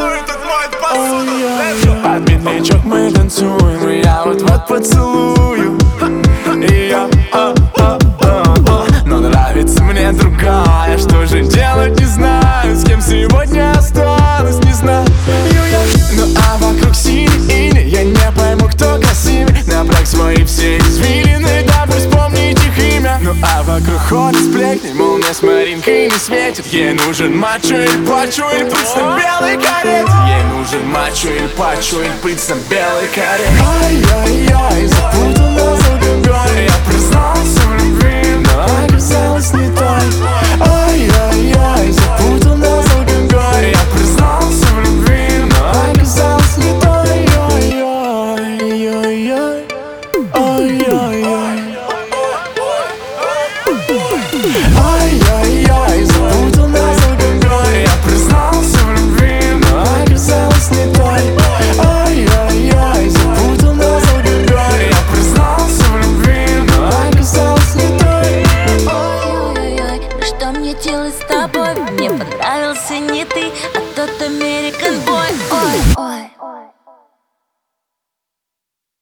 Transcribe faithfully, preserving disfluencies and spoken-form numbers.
танцует, тут моет посуду. Под медлячок мы танцуем, и я вот-вот поцелую ее, а, а, а, а. Но нравится мне другая. Что же делать, не знаю. С кем сегодня останусь, не знаю я. Ну а вокруг синий, я не пойму, кто красивее. Направь свои все извилины, дабы вспомнить их имя. Ну а вокруг ходят сплетни, мол, мне с Маринкой не светит. Ей нужен мачо или пачо, или принц на белой карете. Ей нужен мачо или пачо, или принц на белой карете. Ай-яй-яй, запутал нас алкоголь. Я признался в любви, но оказалось не той. Ай-яй-яй, запутал нас алкоголь. Я признался в любви, но оказалось не той. Ай-яй-яй, ай-яй-яй, ай-яй-яй.